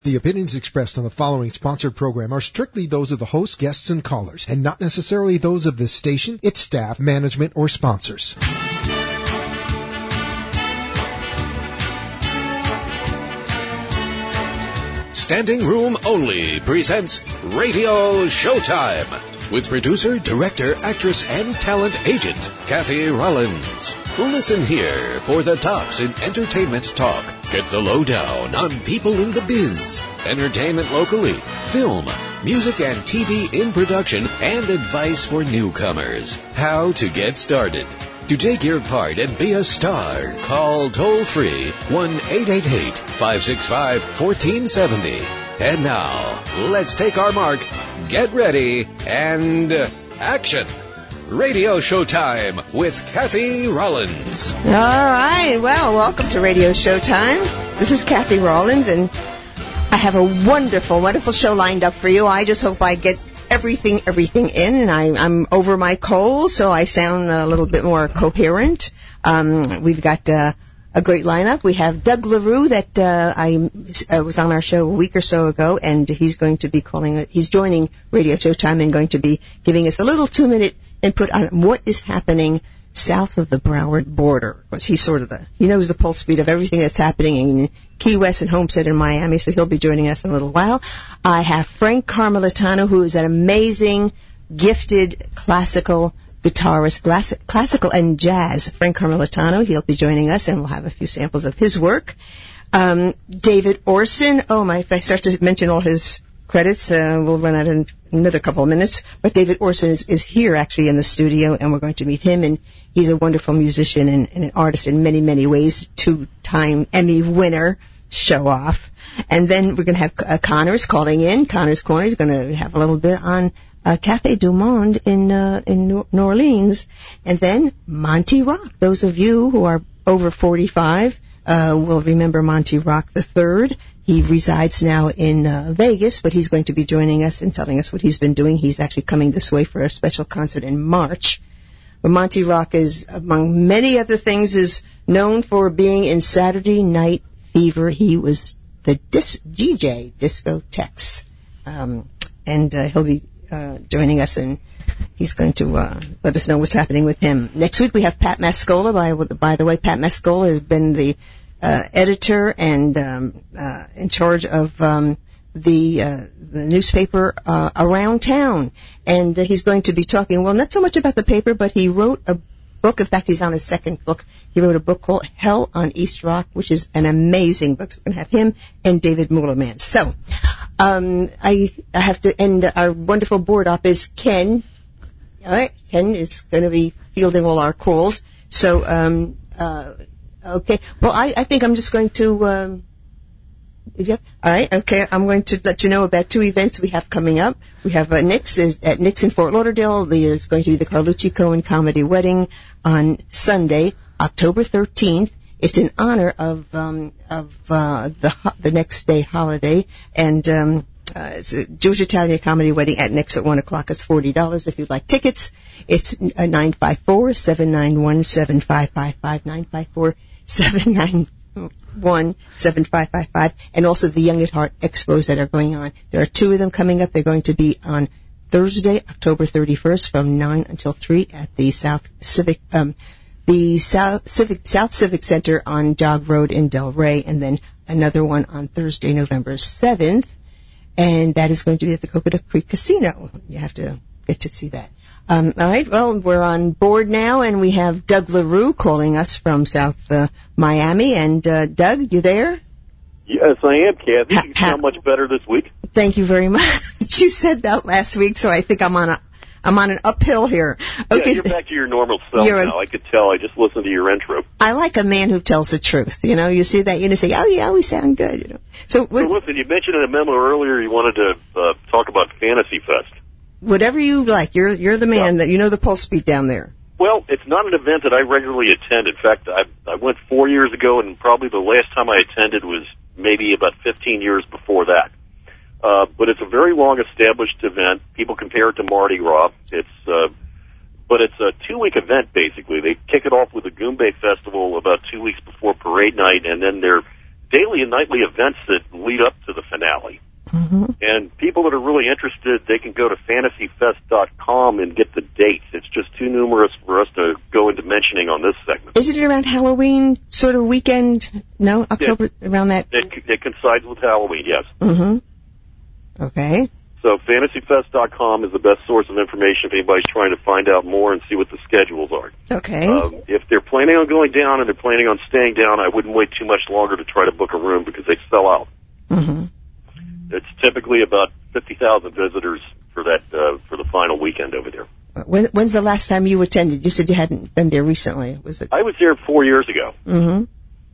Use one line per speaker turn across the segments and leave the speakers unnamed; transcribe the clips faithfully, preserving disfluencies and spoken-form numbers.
The opinions expressed on the following sponsored program are strictly those of the host, guests, and callers, and not necessarily those of this station, its staff, management, or sponsors.
Standing Room Only presents Radio Showtime with producer, director, actress, and talent agent Kathy Rollins. Listen here for the tops in entertainment talk. Get the lowdown on people in the biz, entertainment locally, film, music and T V in production, and advice for newcomers. How to get started. To take your part and be a star, call toll-free one eight eight eight, five six five, one four seven zero. And now, let's take our mark, get ready, and action. Radio Showtime with Kathy Rollins.
All right. Well, welcome to Radio Showtime. This is Kathy Rollins, and I have a wonderful, wonderful show lined up for you. I just hope I get everything, everything in, and I, I'm over my cold, so I sound a little bit more coherent. Um, we've got uh, a great lineup. We have Doug LaRue that uh, I uh, was on our show a week or so ago, and he's going to be calling. He's joining Radio Showtime and going to be giving us a little two-minute input on what is happening south of the Broward border. Because he's sort of the, he knows the pulse beat of everything that's happening in Key West and Homestead in Miami, so he'll be joining us in a little while. I have Frank Carmelitano, who is an amazing, gifted classical guitarist, class, classical and jazz. Frank Carmelitano, he'll be joining us, and we'll have a few samples of his work. Um, David Orson, oh my, if I start to mention all his credits, uh, we'll run out in another couple of minutes. But David Orson is, is here actually in the studio, and we're going to meet him. And he's a wonderful musician and, and an artist in many, many ways. Two-time Emmy winner, show off. And then we're going to have uh, Connors calling in. Connors Corner is going to have a little bit on uh, Cafe Du Monde in uh, in New Orleans. And then Monty Rock. Those of you who are over forty-five uh, will remember Monty Rock the third. He resides now in uh, Vegas, but he's going to be joining us and telling us what he's been doing. He's actually coming this way for a special concert in March. But Monty Rock is, among many other things, is known for being in Saturday Night Fever. He was the dis- D J, Disco Tex. Um, and uh, he'll be uh, joining us, and he's going to uh, let us know what's happening with him. Next week we have Pat Mascola. By, by the way, Pat Mascola has been the Uh, editor and um, uh, in charge of um, the uh, the newspaper uh, Around Town, and uh, he's going to be talking, well, not so much about the paper, but he wrote a book. In fact, he's on his second book. He wrote a book called Hell on East Rock, which is an amazing book. So we're going to have him and David Mullerman. So um, I, I have to end. Our wonderful board op is Ken. All right, Ken is going to be fielding all our calls. So um, uh, Okay. Well, I, I think I'm just going to, um, yeah. All right. Okay. I'm going to let you know about two events we have coming up. We have uh, Nick's is at Nick's in Fort Lauderdale. There's going to be the Carlucci Cohen Comedy Wedding on Sunday, October thirteenth. It's in honor of, um, of, uh, the, the next day holiday. And, um, Uh, it's a Jewish Italian comedy wedding at Nick's at one o'clock. It's forty dollars if you'd like tickets. It's uh, nine five four, seven nine one, seven five five five, nine five four, seven nine one, seven five five five, and also the Young at Heart Expos that are going on. There are two of them coming up. They're going to be on Thursday, October thirty-first from nine until three at the South Civic, um, the South Civic, South Civic Center on Jog Road in Delray, and then another one on Thursday, November seventh. And that is going to be at the Coconut Creek Casino. You have to get to see that. Um, all right. Well, we're on board now, and we have Doug LaRue calling us from South uh, Miami. And, uh, Doug, you there?
Yes, I am, Kathy.
Ha-
you sound much better this week.
Thank you very much. You said that last week, so I think I'm on a I'm on an uphill here. Okay,
yeah, you're back to your normal self
a,
now. I could tell. I just listened to your intro.
I like a man who tells the truth. You know, you see that, you know, say, oh, yeah, we sound good. You know. So,
what, so listen, you mentioned in a memo earlier you wanted to uh, talk about Fantasy Fest.
Whatever you like. You're you're the man yeah. that you know the pulse beat down there.
Well, it's not an event that I regularly attend. In fact, I I went four years ago, and probably the last time I attended was maybe about fifteen years before that. Uh, but it's a very long-established event. People compare it to Mardi Gras. It's, uh, but it's a two-week event, basically. They kick it off with the Goombay Festival about two weeks before parade night, and then they're daily and nightly events that lead up to the finale.
Mm-hmm.
And people that are really interested, they can go to fantasy fest dot com and get the dates. It's just too numerous for us to go into mentioning on this segment.
Is it around Halloween sort of weekend? No, October,
it,
around that?
It, it coincides with Halloween, yes.
Mm-hmm. Okay.
So fantasy fest dot com is the best source of information if anybody's trying to find out more and see what the schedules are.
Okay.
Um, if they're planning on going down and they're planning on staying down, I wouldn't wait too much longer to try to book a room because they sell out.
Mm-hmm.
It's typically about fifty thousand visitors for that uh, for the final weekend over there.
When, when's the last time you attended? You said you hadn't been there recently. Was it?
I was there four years ago,
Mm-hmm.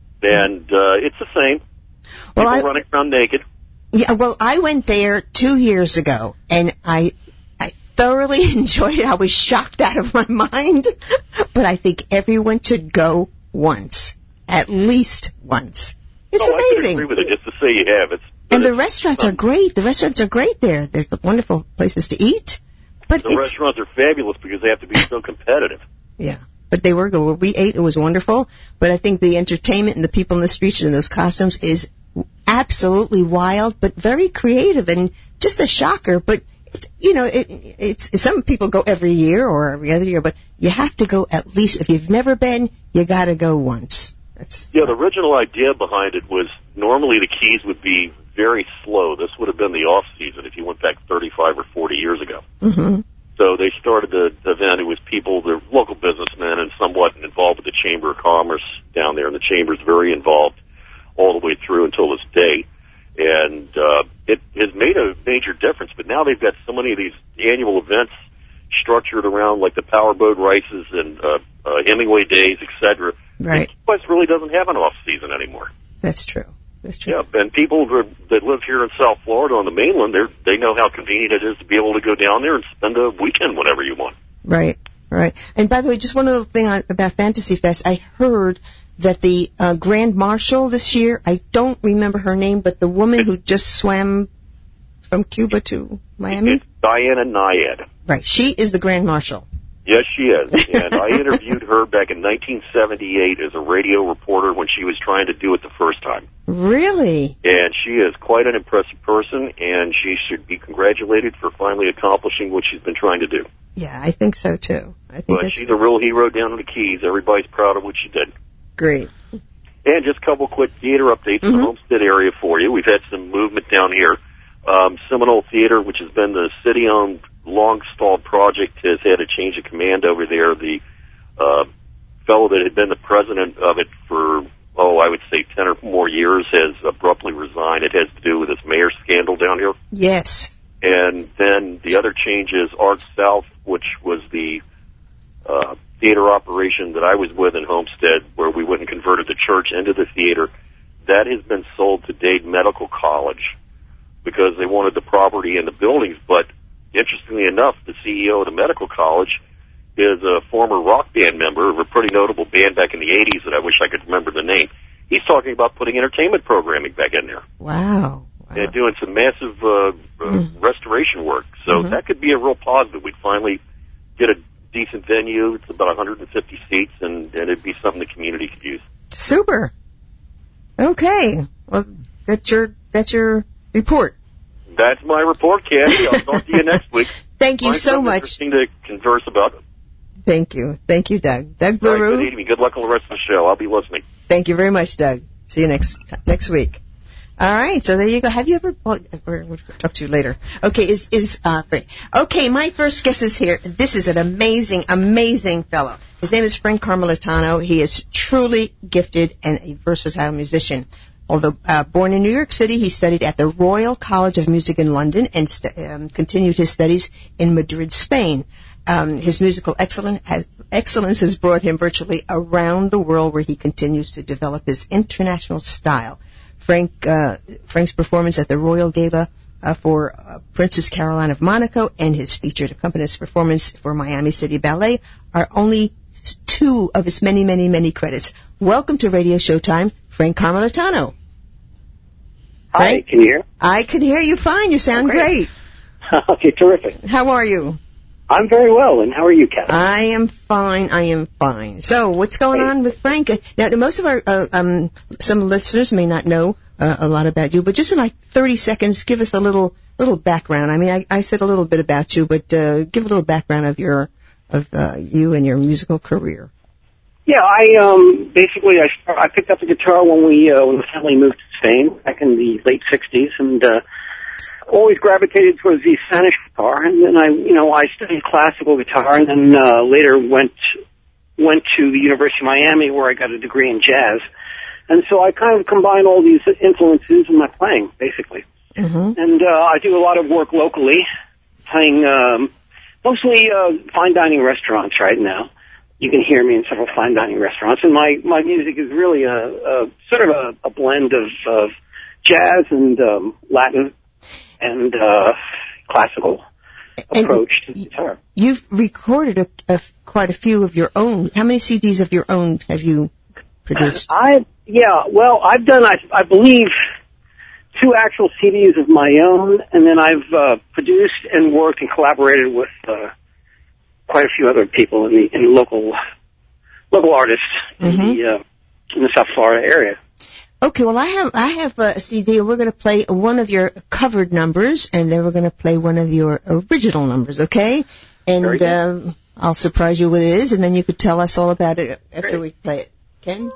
and uh, it's the same.
Well,
People
I,
running around naked.
Yeah, well, I went there two years ago, and I I thoroughly enjoyed it. I was shocked out of my mind, but I think everyone should go once, at least once. It's
oh,
amazing.
I can agree with it. Just to say you have it's.
And the
it's,
restaurants
um,
are great. The restaurants are great there. There's wonderful places to eat. But
the
it's,
restaurants are fabulous because they have to be so competitive.
Yeah, but they were good. We ate. It was wonderful. But I think the entertainment and the people in the streets and those costumes is absolutely wild, but very creative and just a shocker. But it's, you know, it, it's some people go every year or every other year, but you have to go at least if you've never been. You got to go once. That's,
yeah, the original idea behind it was normally the Keys would be very slow. This would have been the off season if you went back thirty-five or forty years ago.
Mm-hmm.
So they started the event. It was people, the local businessmen, and somewhat involved with the Chamber of Commerce down there, and the Chamber's very involved all the way through until this day. And uh, it has made a major difference. But now they've got so many of these annual events structured around like the Powerboat Races and uh, uh, Hemingway Days, et cetera.
Right.
West really doesn't have an off season anymore.
That's true. That's true.
Yeah, and people that live here in South Florida on the mainland, they they know how convenient it is to be able to go down there and spend a weekend whenever you want.
Right, right. And by the way, just one little thing on, about Fantasy Fest. I heard that the uh, Grand Marshal this year, I don't remember her name, but the woman who just swam from Cuba to Miami?
It's Diana Nyad.
Right, she is the Grand Marshal.
Yes, she is. And I interviewed her back in nineteen seventy-eight as a radio reporter when she was trying to do it the first time.
Really?
And she is quite an impressive person, and she should be congratulated for finally accomplishing what she's been trying to do.
Yeah, I think so, too. I think
But
that's
she's a real hero down in the Keys. Everybody's proud of what she did.
great.
And just a couple quick theater updates in
Mm-hmm.
the Homestead area for you. We've had some movement down here. Um, Seminole Theater, which has been the city-owned, long-stalled project, has had a change of command over there. The uh, fellow that had been the president of it for, oh, I would say ten or more years has abruptly resigned. It has to do with this mayor scandal down here.
Yes.
And then the other change is Arts South, which was the uh, theater operation that I was with in Homestead, where we went and converted the church into the theater. That has been sold to Dade Medical College because they wanted the property and the buildings. But interestingly enough, the C E O of the medical college is a former rock band member of a pretty notable band back in the eighties that I wish I could remember the name. He's talking about putting entertainment programming back in there.
Wow. wow.
And doing some massive uh, uh,
Mm.
restoration work. So
Mhm.
that could be a real positive. We'd finally get a decent venue. It's about one hundred fifty seats, and, and it'd be something the community could use.
Super. Okay. Well, that's your that's your report.
That's my report, Kathy. I'll talk to you next week.
Thank you
Find
so
something
much.
Interesting to converse about.
Thank you. Thank you, Doug. Doug
All right,
LaRue.
good evening. Good luck on the rest of the show. I'll be listening.
Thank you very much, Doug. See you next next week. All right, so there you go. Have you ever? Well, we'll we'll talk to you later. Okay, is is uh? Okay, my first guest is here. This is an amazing, amazing fellow. His name is Frank Carmelitano. He is truly gifted and a versatile musician. Although uh, born in New York City, he studied at the Royal College of Music in London and st- um, continued his studies in Madrid, Spain. Um, his musical excellence has, excellence has brought him virtually around the world, where he continues to develop his international style. Frank uh, Frank's performance at the Royal Gala uh, for uh, Princess Caroline of Monaco and his featured accompanist performance for Miami City Ballet are only two of his many, many, many credits. Welcome to Radio Showtime, Frank Carmelitano.
Hi,
Frank?
can you hear?
I can hear you fine. You sound
Great.
great.
Okay, terrific.
How are you?
I'm very well, and how are you, Kathy?
I am fine. I am fine. So, what's going on with Frank? Now, most of our uh, um, some listeners may not know uh, a lot about you, but just in like thirty seconds, give us a little little background. I mean, I, I said a little bit about you, but uh, give a little background of your of uh, you and your musical career.
Yeah, I um basically I start, I picked up the guitar when we uh, when the family moved to Spain back in the late sixties, and uh, always gravitated towards the Spanish guitar. And then I, you know, I studied classical guitar, and then uh, later went went to the University of Miami where I got a degree in jazz. And so I kind of combine all these influences in my playing, basically.
Mm-hmm.
And uh, I do a lot of work locally, playing um, mostly uh, fine dining restaurants right now. You can hear me in several fine dining restaurants, and my, my music is really a, a sort of a, a blend of, of jazz and um, Latin and uh, classical approach and to guitar.
You've recorded a, a, quite a few of your own. How many C Ds of your own have you produced?
I yeah, well, I've done I, I believe two actual C Ds of my own, and then I've uh, produced and worked and collaborated with uh, quite a few other people in the in local local artists mm-hmm. in the uh, in the South Florida area.
Okay, well, I have I have a C D, and we're going to play one of your covered numbers, and then we're going to play one of your original numbers, okay? And um, I'll surprise you what it is, and then you could tell us all about it after Great. we play it. Ken?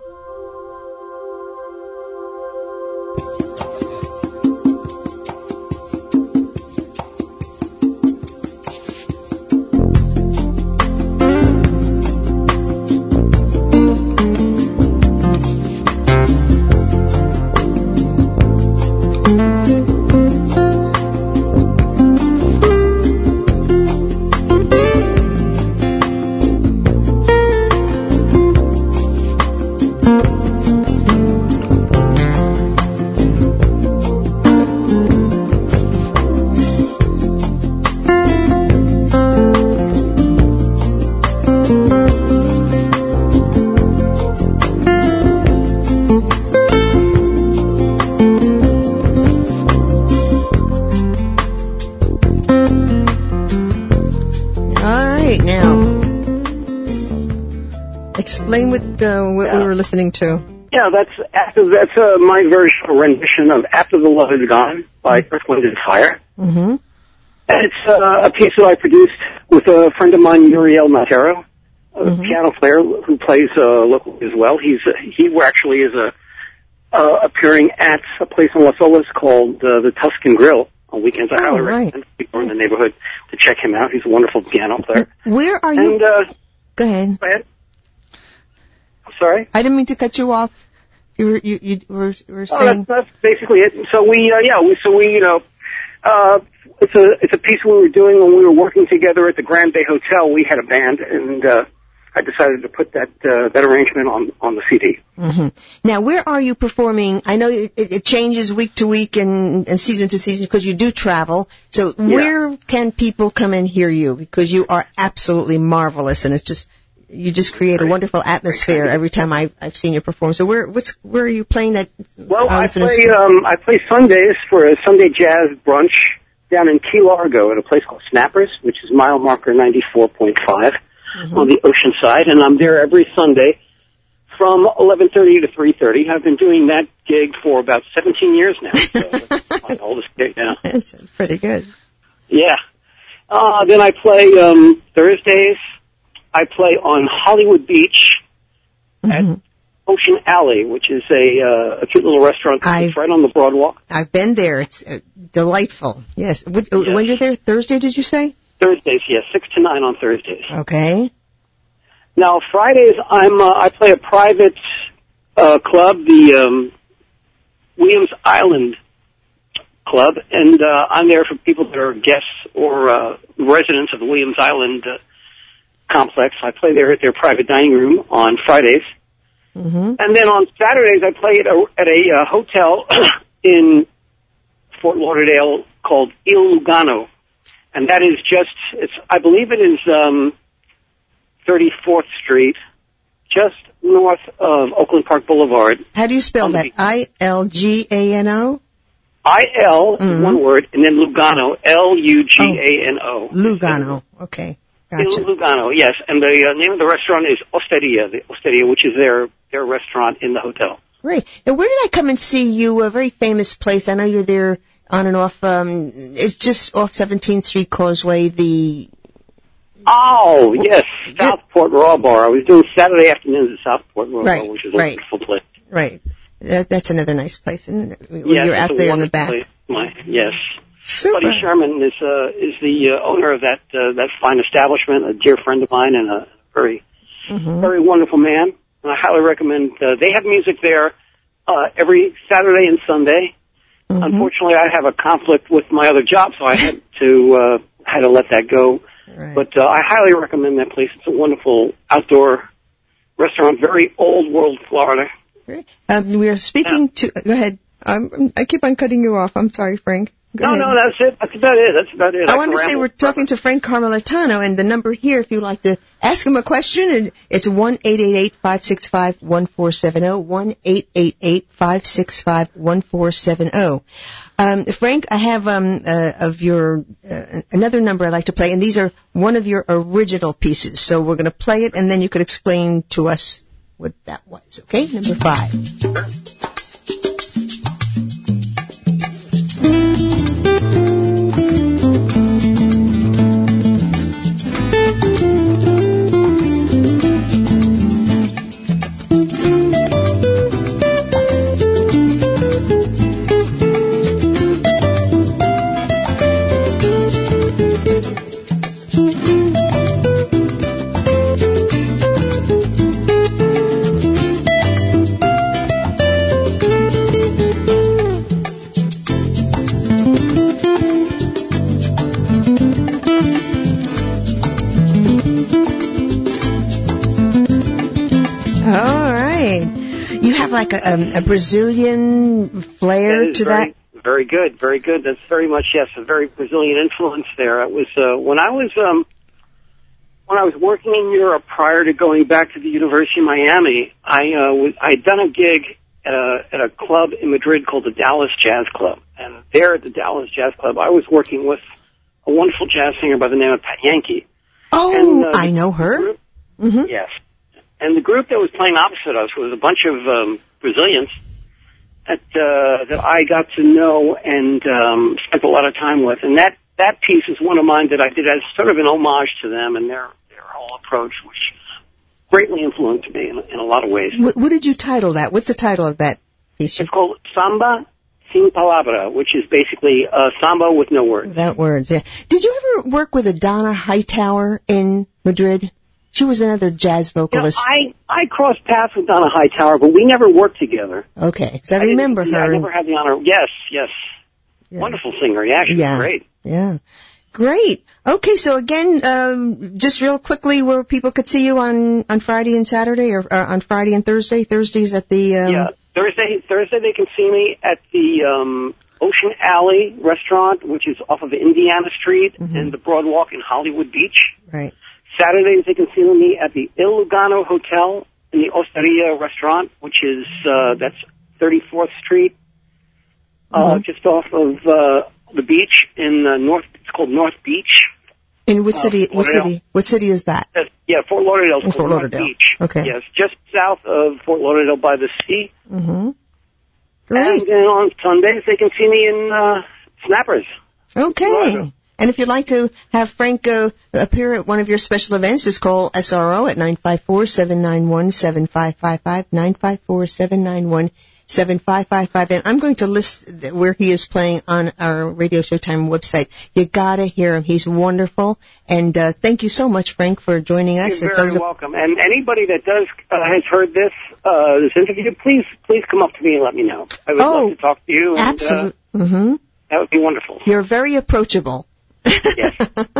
Explain what, uh, what yeah. we were listening to.
Yeah, that's after that's uh, my very short rendition of "After the Love Is Gone" by Earth, Wind and Fire.
Mm-hmm.
And it's uh, a piece that I produced with a friend of mine, Uriel Montero, a mm-hmm. piano player who plays uh, locally as well. He's uh, he actually is a uh, appearing at a place in Las Olas called uh, the Tuscan Grill on weekends. I highly
oh, right.
recommend people in the neighborhood to check him out. He's a wonderful piano player.
Where are you?
And, uh,
Go ahead.
Go ahead. Sorry?
I didn't mean to cut you off. You were, you, you were, were saying...
Oh, that's, that's basically it. So we, uh, yeah, we, so we, you know, uh, it's a, it's a piece we were doing when we were working together at the Grand Bay Hotel. We had a band, and, uh, I decided to put that, uh, that arrangement on, on the C D.
Mm-hmm. Now, where are you performing? I know it, it changes week to week and, and season to season because you do travel. So yeah. where can people come and hear you? Because you are absolutely marvelous, and it's just... You just create a wonderful atmosphere every time I've, I've seen you perform. So where what's where are you playing that?
Well, I play um, I play Sundays for a Sunday jazz brunch down in Key Largo at a place called Snappers, which is mile marker ninety-four point five mm-hmm. on the ocean side, and I'm there every Sunday from eleven thirty to three thirty. I've been doing that gig for about seventeen years now. So that's my oldest gig now.
That's pretty good.
Yeah. Uh, then I play um, Thursdays. I play on Hollywood Beach at mm-hmm. Ocean Alley, which is a, uh, a cute little restaurant that's right on the Broadwalk.
I've been there. It's uh, delightful. Yes. When
yes.
you're there, Thursday, did you say?
Thursdays, yes, six to nine on Thursdays.
Okay.
Now Fridays, I'm uh, I play a private uh, club, the um, Williams Island Club, and uh, I'm there for people that are guests or uh, residents of the Williams Island uh, complex. I play there at their private dining room on Fridays.
Mm-hmm.
And then on Saturdays, I play at a, at a uh, hotel in Fort Lauderdale called Il Lugano. And that is just, it's, I believe it is um, thirty-fourth Street, just north of Oakland Park Boulevard.
How do you spell that? I L G A N O?
I L, mm-hmm. one word, and then Lugano, L U G A N O.
Oh, Lugano, okay. Gotcha.
In Lugano, yes. And the uh, name of the restaurant is Osteria, the Osteria, which is their, their restaurant in the hotel.
Great. Now, where did I come and see you? A very famous place. I know you're there on and off. Um, it's just off seventeenth Street Causeway, the...
Oh, yes, Southport Raw Bar. I was doing Saturday afternoons at Southport Raw
right,
Bar, which is a
right.
wonderful place.
Right. That, that's another nice place, isn't it? When
yes,
you're out there in the back.
Place. My, yes.
Super.
Buddy Sherman is uh, is the uh, owner of that uh, that fine establishment, a dear friend of mine, and a very
mm-hmm.
very wonderful man. And I highly recommend. Uh, they have music there uh, every Saturday and Sunday. Mm-hmm. Unfortunately, I have a conflict with my other job, so I had to uh, had to let that go.
Right.
But uh, I highly recommend that place. It's a wonderful outdoor restaurant, very old world Florida.
Great. Um, we are speaking
yeah.
to. Go ahead. Um, I keep on cutting you off. I'm sorry, Frank. Go
no,
ahead.
no, that's it. That's about it. That's about it.
I,
I
wanted to say we're talking to Frank Carmelitano, and the number here, if you'd like to ask him a question, and it's one eight eight eight, five six five, one four seven zero, one eight eight eight, five six five, one four seven zero. Um, Frank, I have um, uh, of your uh, another number I'd like to play, and these are one of your original pieces. So we're going to play it, and then you could explain to us what that was. Okay, number five. Like a, um, a Brazilian flair
that
to
very,
that?
Very good, very good. That's very much, yes, a very Brazilian influence there. It was, uh, when I was, um, when I was working in Europe prior to going back to the University of Miami, I, uh, was, I'd done a gig at a, at a club in Madrid called the Dallas Jazz Club. And there at the Dallas Jazz Club, I was working with a wonderful jazz singer by the name of Pat Yankee.
Oh,
and, uh,
I know her.
Group,
mm-hmm.
Yes. And the group that was playing opposite us was a bunch of um, Brazilians that uh, that I got to know and um, spent a lot of time with. And that, that piece is one of mine that I did as sort of an homage to them and their, their whole approach, which greatly influenced me in, in a lot of ways.
What, what did you title that? What's the title of that piece?
It's called Samba Sin Palabra, which is basically uh, samba with no words.
Without words, yeah. Did you ever work with a Donna Hightower in Madrid? She was another jazz vocalist.
You know, I, I crossed paths with Donna Hightower, but we never worked together.
Okay, because I, I
remember
her.
I never had the honor. Yes, yes. Yeah. Wonderful singer. Yeah, she's
yeah.
great.
Yeah. Great. Okay, so again, um, just real quickly, where people could see you on, on Friday and Saturday, or, or on Friday and Thursday? Thursdays at the... Um...
Yeah, Thursday, Thursday they can see me at the um, Ocean Alley restaurant, which is off of Indiana Street mm-hmm. and the Broad Walk in Hollywood Beach.
Right.
Saturdays they can see me at the Il Lugano Hotel in the Osteria restaurant, which is, uh, that's thirty-fourth Street, uh, mm-hmm. just off of, uh, the beach in uh, North, it's called North Beach.
In what
uh,
city, what city, what city is that?
Uh, yeah, Fort Lauderdale.
In Fort Lauderdale.
North Beach.
Okay.
Yes, just south of Fort Lauderdale by the sea.
Mm-hmm. Great.
And then on Sundays they can see me in, uh, Snappers.
Okay. And if you'd like to have Frank uh, appear at one of your special events, just call S R O at nine five four, seven nine one, seven five five five, nine five four, seven nine one, seven five five five. And I'm going to list where he is playing on our Radio Showtime website. You gotta hear him. He's wonderful. And uh, thank you so much, Frank, for joining us.
You're
it's
very welcome. And anybody that does uh, has heard this uh, this interview, please please come up to me and let me know. I would
oh,
love to talk to you. And,
absolutely.
Uh,
mm-hmm.
That would be wonderful.
You're very approachable.
Yes.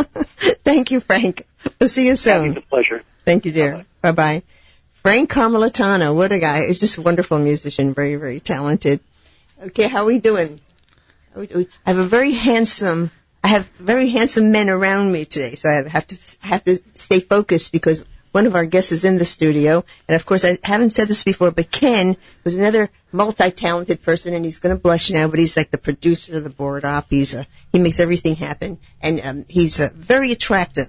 Thank you, Frank. We'll see you soon.
It's a pleasure.
Thank you, dear. Bye bye. Frank Carmelitano, what a guy. He's just a wonderful musician, very, very talented. Okay, how are we doing? How we doing? I have a very handsome, I have very handsome men around me today, so I have to, I have to stay focused because one of our guests is in the studio. And of course, I haven't said this before, but Ken was another multi-talented person, and he's going to blush now, but he's like the producer of the board op. He's a, he makes everything happen, and um, he's uh, very attractive.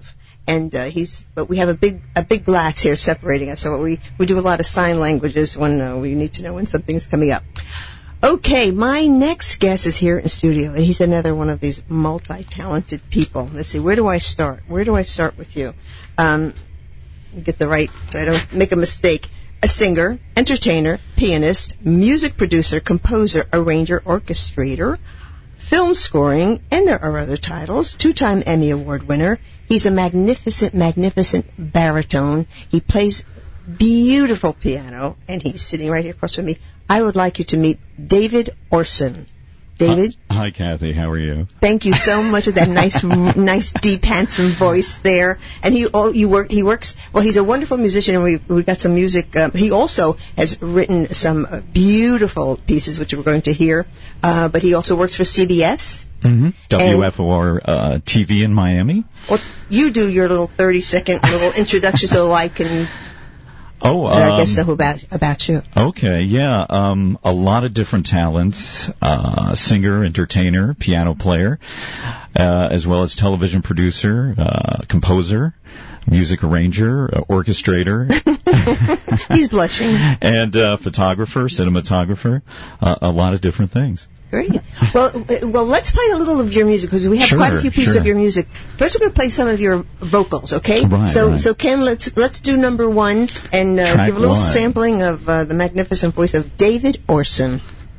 and uh, he's. But we have a big a big glass here separating us, so we we do a lot of sign languages when uh, we need to know when something's coming up. Okay, my next guest is here in studio, and he's another one of these multi-talented people. Let's see, where do I start? Where do I start with you? Um, get the right, so I don't make a mistake. A singer, entertainer, pianist, music producer, composer, arranger, orchestrator, film scoring, and there are other titles. Two-time Emmy Award winner. He's a magnificent, magnificent baritone. He plays beautiful piano, and he's sitting right here across from me. I would like you to meet David Orson. David?
Hi, hi, Kathy. How are you?
Thank you so much for that nice, nice, deep, handsome voice there. And he, oh, you work, he works. Well, he's a wonderful musician, and we we got some music. Um, he also has written some uh, beautiful pieces, which we're going to hear. Uh, but he also works for C B S.
Mm-hmm. W F O R uh, T V in Miami.
Well, you do your little thirty-second little introduction, so I can.
Oh, um,
I guess know about about you.
Okay, yeah, um, a lot of different talents: uh, singer, entertainer, piano player, uh, as well as television producer, uh, composer, music arranger, uh, orchestrator.
He's blushing.
And uh, photographer, cinematographer, uh, a lot of different things.
Great. Well, well, let's play a little of your music because we have
sure,
quite a few pieces
sure.
of your music. First, we're going to play some of your vocals, okay?
Right.
So,
right.
so Ken, let's let's do number one and uh, give a little
one.
sampling of uh, the magnificent voice of David Orson.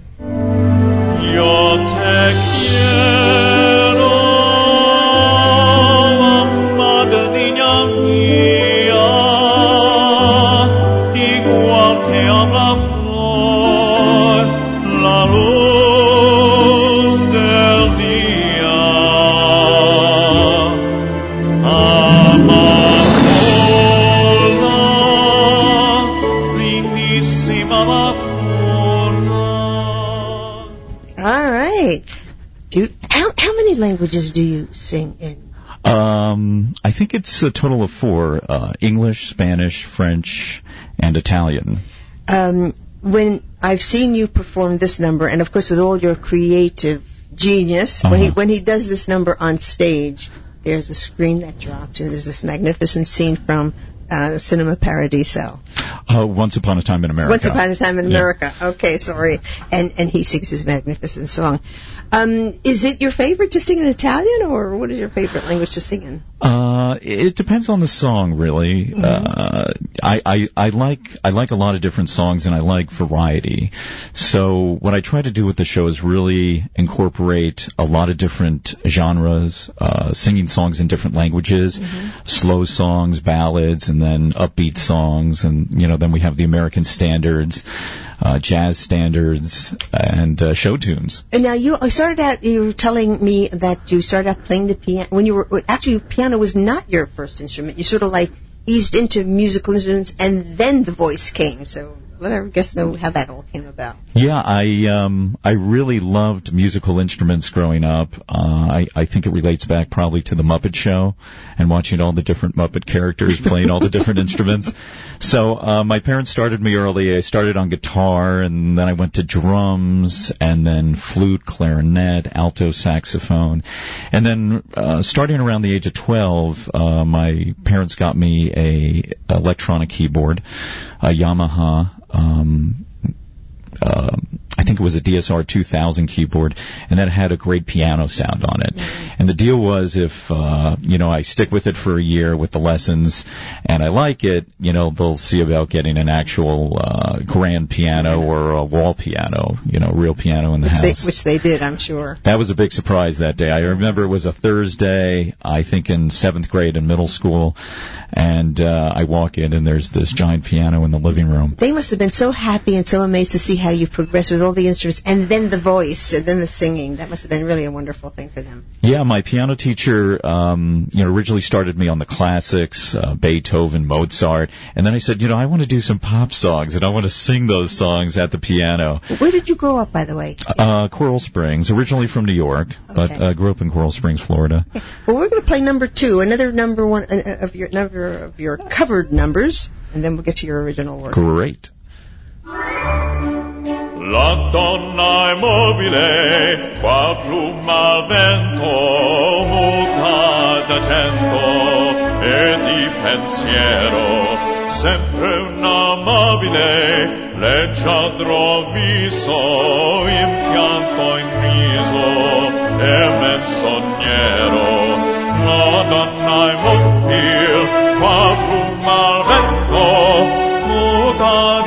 Yo te quiero, amada niña mía, igual que a la flor, la luz del día. Amapola, lindísima amapola.
All right. You, how how many languages do you sing in?
Um, I think it's a total of four: uh, English, Spanish, French, and Italian.
Um, when I've seen you perform this number, and of course with all your creative genius,
Uh-huh.
when he when he does this number on stage, there's a screen that drops, and there's this magnificent scene from uh, Cinema Paradiso.
Uh, Once Upon a Time in America.
Once Upon a Time in
Yeah.
America. Okay, sorry. And and he sings his magnificent song. Um, is it your favorite to sing in Italian, or what is your favorite language to sing in?
Uh, it depends on the song, really.
Mm-hmm.
Uh, I, I, I like, I like a lot of different songs and I like variety. So what I try to do with the show is really incorporate a lot of different genres, uh, singing songs in different languages, mm-hmm. slow songs, ballads, and then upbeat songs. And, you know, then we have the American standards, uh, jazz standards, and, uh, show tunes.
And now you I started out, you were telling me that you started out playing the piano, when you were, actually piano was not your first instrument. You sort of like eased into musical instruments and then the voice came. So let our guests know how that all came about.
Yeah, I um I really loved musical instruments growing up. Uh, I I think it relates back probably to the Muppet Show and watching all the different Muppet characters playing all the different instruments. So uh, my parents started me early. I started on guitar, and then I went to drums, and then flute, clarinet, alto saxophone, and then uh, starting around the age of twelve, uh, my parents got me a electronic keyboard, a Yamaha. Um, uh, I think it was a D S R two thousand keyboard, and that had a great piano sound on it. Mm-hmm. And the deal was, if uh, you know, I stick with it for a year with the lessons, and I like it, you know, they'll see about getting an actual uh, grand piano or a wall piano, you know, real piano in the
which
house.
They, which they did, I'm sure.
That was a big surprise that day. I remember it was a Thursday, I think in seventh grade in middle school, and uh, I walk in and there's this giant piano in the living room.
They must have been so happy and so amazed to see how you progressed with all the instruments, and then the voice, and then the singing. That must have been really a wonderful thing for them.
Yeah, my piano teacher, um, you know, originally started me on the classics, uh, Beethoven, Mozart, and then I said, you know, I want to do some pop songs, and I want to sing those songs at the piano.
Where did you grow up, by the way?
Uh, Coral Springs, originally from New York, okay. but uh, grew up in Coral Springs, Florida.
Okay. Well, we're going to play number two, another number one uh, of your number of your covered numbers, and then we'll get to your original work.
Great.
La donna è mobile, qua pluma al vento, muta d'argento, e pensiero, sempre un'amabile leggiadro viso, in fianco in riso, e menzognero, la donna immobile, qua bruma al vento, muta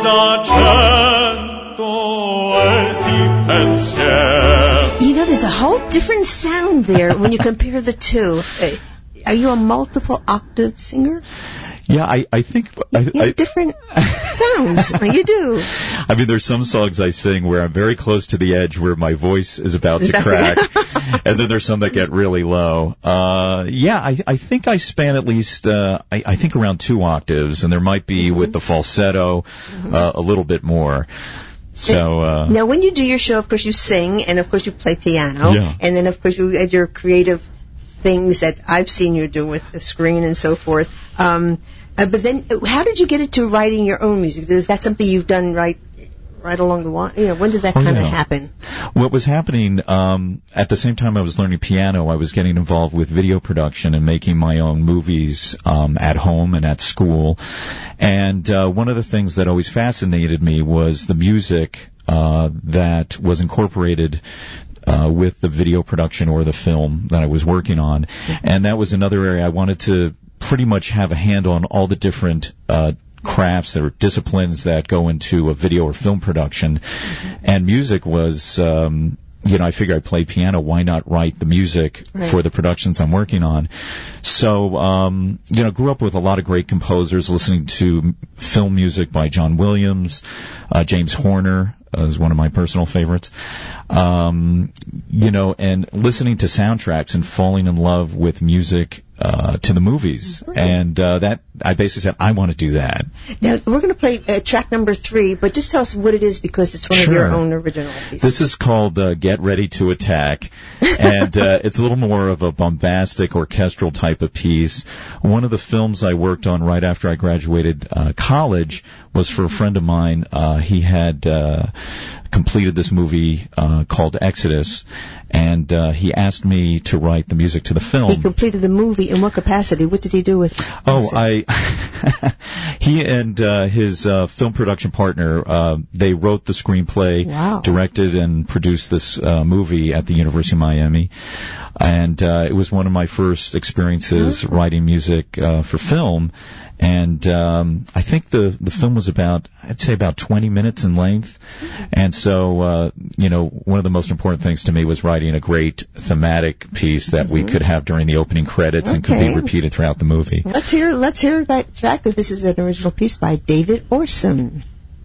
d'argento e di pensiero.
You know, there's a whole different sound there when you compare the two. Uh, Are you a multiple octave singer?
Yeah, I, I think... I,
You have
I,
different sounds. You do.
I mean, there's some songs I sing where I'm very close to the edge where my voice is about to crack, and then there's some that get really low. Uh, yeah, I, I think I span at least, uh, I, I think around two octaves, and there might be
Mm-hmm.
with the falsetto
Mm-hmm.
uh, a little bit more. So, uh,
Now, when you do your show, of course, you sing, and of course, you play piano,
Yeah.
and then, of course, you add your creative things that I've seen you do with the screen and so forth. Um, uh, but then, uh, how did you get into writing your own music? Is that something you've done right, right along the line? You know, when did that
Oh,
kind of
yeah.
happen?
what was happening, um, at the same time I was learning piano, I was getting involved with video production and making my own movies, um, at home and at school. And, uh, one of the things that always fascinated me was the music, uh, that was incorporated Uh, with the video production or the film that I was working on. And that was another area I wanted to pretty much have a hand on all the different uh, crafts or disciplines that go into a video or film production. And music was, um, you know, I figured I play piano. Why not write the music
Right.
for the productions I'm working on? So, um, you know, grew up with a lot of great composers, listening to film music by John Williams, uh, James Horner, uh, is one of my personal favorites. Um, you know, and listening to soundtracks and falling in love with music, uh, to the movies. And, uh, that, I basically said, I want to do that.
Now, we're going to play uh, track number three, but just tell us what it is because it's one of your
Sure.
own original pieces.
This is called uh, Get Ready to Attack, and uh, it's a little more of a bombastic orchestral type of piece. One of the films I worked on right after I graduated uh, college was for a friend of mine. Uh, he had uh, completed this movie uh, called Exodus, and uh, he asked me to write the music to the film.
He completed the movie. In what capacity? What did he do with it?
Oh, I, he and uh, his uh, film production partner, uh, they wrote the screenplay,
Wow.
directed and produced this uh, movie at the University of Miami. And uh, it was one of my first experiences writing music uh, for film. And um, I think the the film was about, I'd say about twenty minutes in length. And so, uh, you know, one of the most important things to me was writing a great thematic piece that we could have during the opening credits and could
Okay.
be repeated throughout the movie.
Let's hear. Let's hear that track. This is an original piece by David Orson.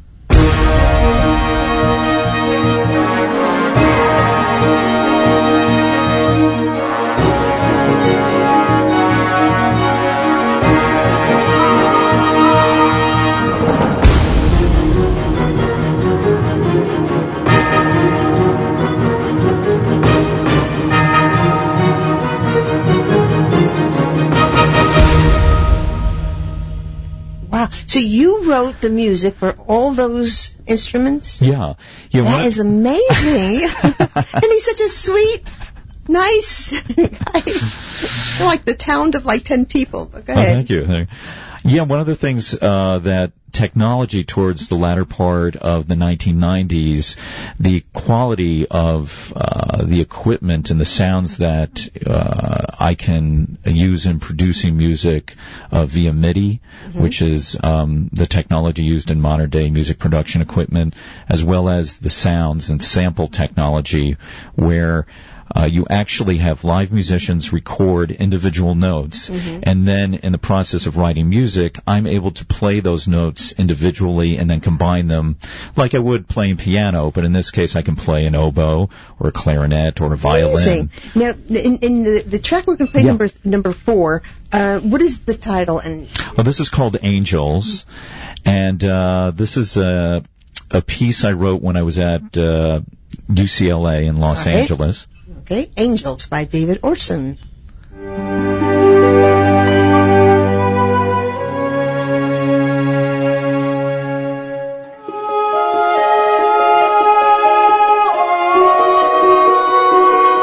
Wow. So you wrote the music for all those instruments?
Yeah. Yeah.
That
one-
is amazing. And he's such a sweet, nice guy. Like the talent of like ten people. But go
Oh,
ahead.
thank you. Thank you. Yeah, one of the things uh, that technology towards the latter part of the nineteen nineties, the quality of uh, the equipment and the sounds that uh, I can use in producing music uh, via MIDI, which is um, the technology used in modern day music production equipment, as well as the sounds and sample technology where Uh, you actually have live musicians record individual notes, and then in the process of writing music, I'm able to play those notes individually and then combine them like I would playing piano, but in this case I can play an oboe or a clarinet or a violin.
Amazing. Now, in, in the, the track we're going to play,
Yeah.
number number four, uh, what is the title? And
Well, this is called Angels, and uh, this is a, a piece I wrote when I was at uh, U C L A in Los
All right.
Angeles.
Okay, Angels by David Orson.